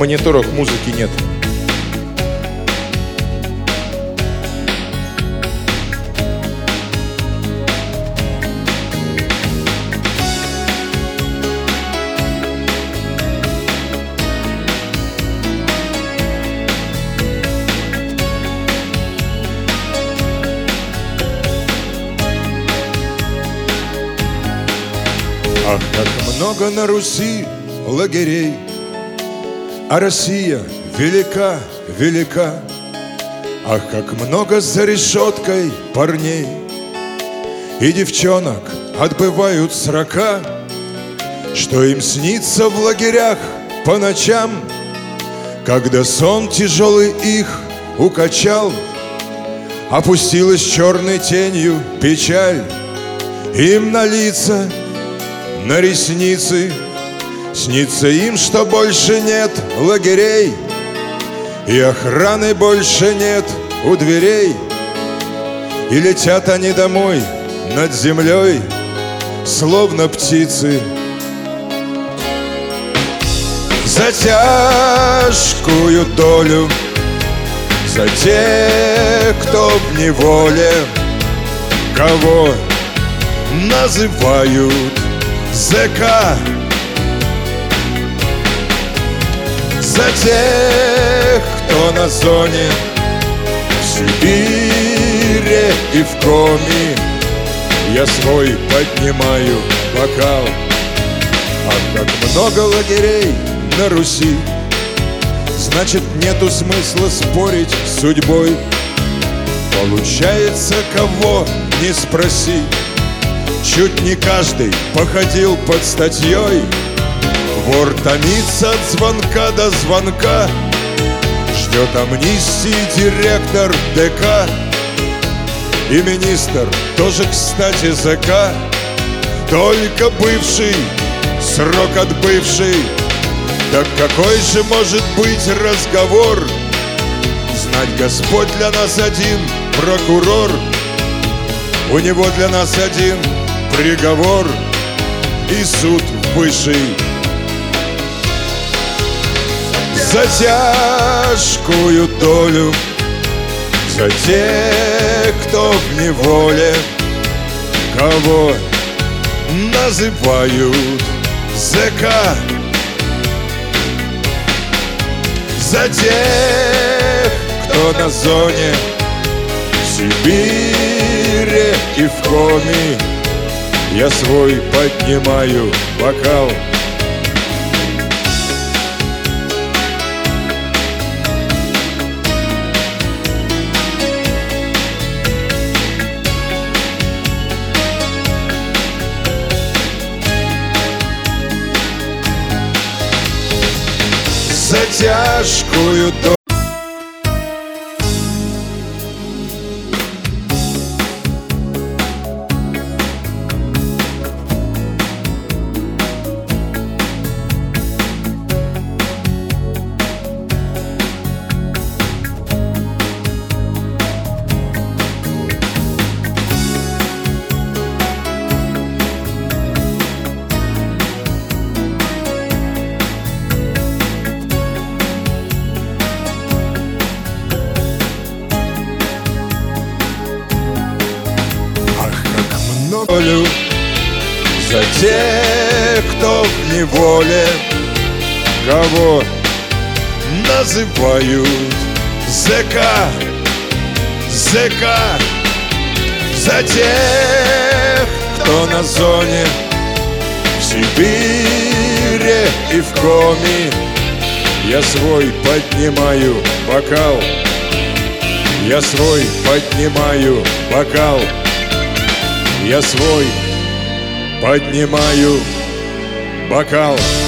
мониторах музыки нет. Ах, как много на Руси лагерей, а Россия велика, велика. Ах, как много за решеткой парней и девчонок отбывают срока, что им снится в лагерях по ночам, когда сон тяжелый их укачал, опустилась черной тенью печаль им на лица, на ресницы. Снится им, что больше нет лагерей, и охраны больше нет у дверей. И летят они домой над землей, словно птицы. За тяжкую долю, за тех, кто в неволе, кого называют ЗК. За тех, кто на зоне, в Сибири и в Коми, я свой поднимаю бокал. А как много лагерей на Руси, значит, нету смысла спорить с судьбой. Получается, кого не спроси, чуть не каждый походил под статьей. Вор томится от звонка до звонка, ждет амнистии директор ДК. И министр тоже, кстати, ЗК, только бывший, срок отбывший. Так какой же может быть разговор? Знать Господь для нас один прокурор, у него для нас один приговор и суд высший. За тяжкую долю, за тех, кто в неволе, кого называют ЗК. За тех, кто на зоне, в Сибири и в Коми, я свой поднимаю бокал. За тяжкую долю. За тех, кто в неволе, кого называют ЗК. ЗК. За тех, кто на зоне, в Сибири и в Коми, я свой поднимаю бокал. Я свой поднимаю бокал. Я свой поднимаю бокал.